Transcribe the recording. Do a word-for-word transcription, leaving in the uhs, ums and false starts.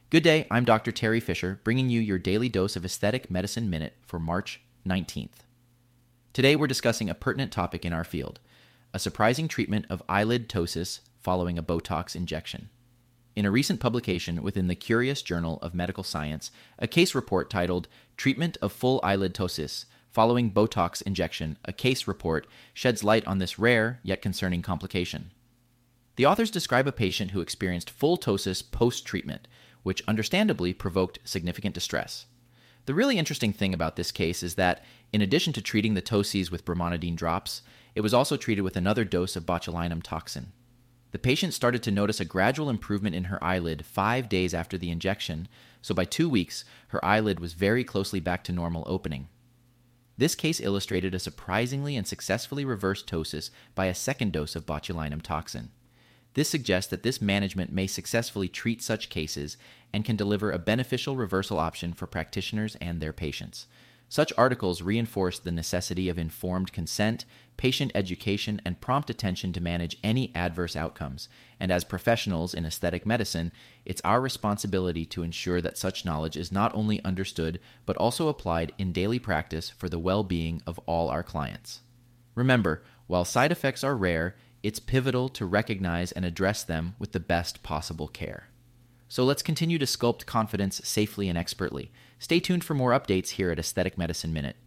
Good day, I'm Doctor Terry Fisher, bringing you your daily dose of Aesthetic Medicine Minute for March nineteenth. Today we're discussing a pertinent topic in our field, a surprising treatment of eyelid ptosis following a Botox injection. In a recent publication within the Curious Journal of Medical Science, a case report titled Treatment of Full Eyelid Ptosis Following Botox Injection, a case report sheds light on this rare yet concerning complication. The authors describe a patient who experienced full ptosis post-treatment, which understandably provoked significant distress. The really interesting thing about this case is that, in addition to treating the ptoses with brimonidine drops, it was also treated with another dose of botulinum toxin. The patient started to notice a gradual improvement in her eyelid five days after the injection, so by two weeks, her eyelid was very closely back to normal opening. This case illustrated a surprisingly and successfully reversed ptosis by a second dose of botulinum toxin. This suggests that this management may successfully treat such cases and can deliver a beneficial reversal option for practitioners and their patients. Such articles reinforce the necessity of informed consent, patient education, and prompt attention to manage any adverse outcomes. And as professionals in aesthetic medicine, it's our responsibility to ensure that such knowledge is not only understood, but also applied in daily practice for the well-being of all our clients. Remember, while side effects are rare, it's pivotal to recognize and address them with the best possible care. So let's continue to sculpt confidence safely and expertly. Stay tuned for more updates here at Aesthetic Medicine Minute.